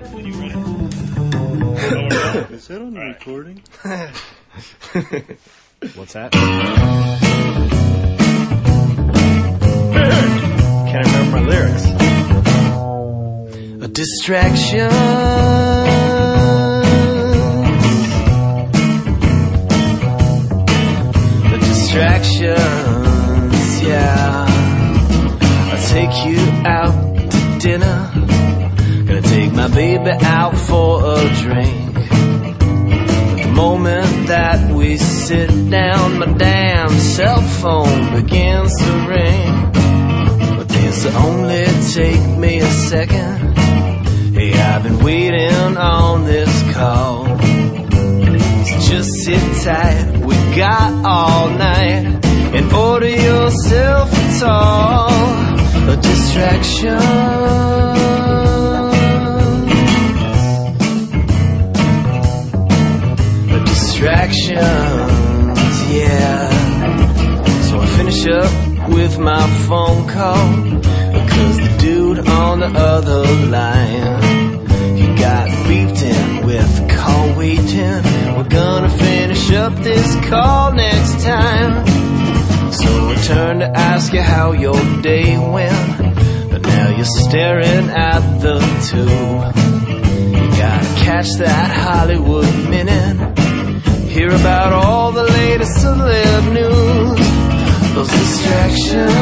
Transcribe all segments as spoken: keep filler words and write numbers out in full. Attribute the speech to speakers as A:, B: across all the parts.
A: Are you ready? Oh, is that on the right. recording?
B: What's that? Can't remember my lyrics.
C: A distraction. The distractions, yeah. I'll take you out to dinner. Gonna take my baby out for a drink. But the moment that we sit down, my damn cell phone begins to ring. But this'll only take me a second. Hey, I've been waiting on this call. So just sit tight, we got all night. And order yourself a tall. A distraction. Distractions, yeah. So I finish up with my phone call, because the dude on the other line, he got beeped in with call waiting. We're gonna finish up this call next time. So I turn to ask you how your day went, but now you're staring at the tube. You gotta catch that Hollywood minute, hear about all the latest celeb news. Those distractions,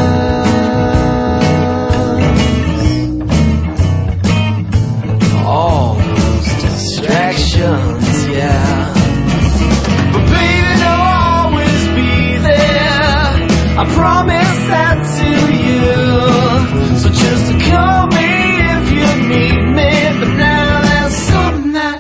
C: all those distractions, yeah. But baby, they'll always be there, I promise that to you. So just call me if you need me. But now there's something that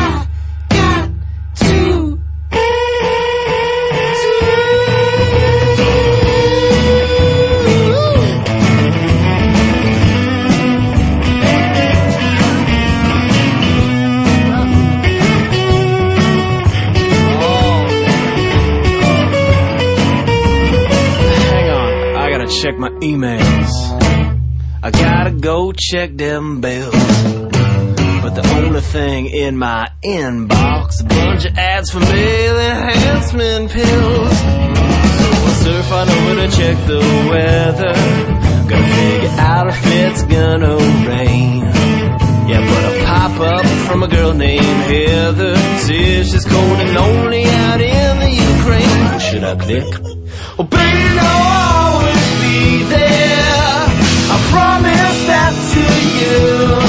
C: check my emails. I gotta go check them bills. But the only thing in my inbox, a bunch of ads for male enhancement pills. So I surf on over to check the weather. Gotta figure out if it's gonna rain. Yeah, but a pop-up from a girl named Heather says she's cold and lonely out in the Ukraine. Should I click? Oh, baby, no, I'll always be there, I promise that to you.